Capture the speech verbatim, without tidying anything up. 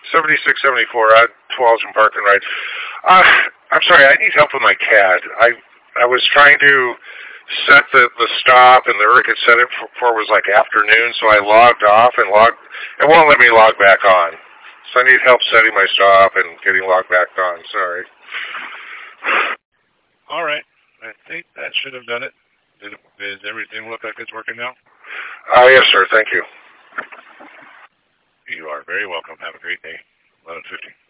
seventy-six seventy-four, uh, twelve from Park and Ride. Uh, I'm sorry, I need help with my cat. I I was trying to set the, the stop, and the Eric had set it for, for was like afternoon, so I logged off and logged. It won't let me log back on. So I need help setting my stop and getting logged back on. Sorry. All right. I think that should have done it. Did, does everything look like it's working now? Uh, yes, sir. Thank you. You are very welcome. Have a great day. eleven fifty.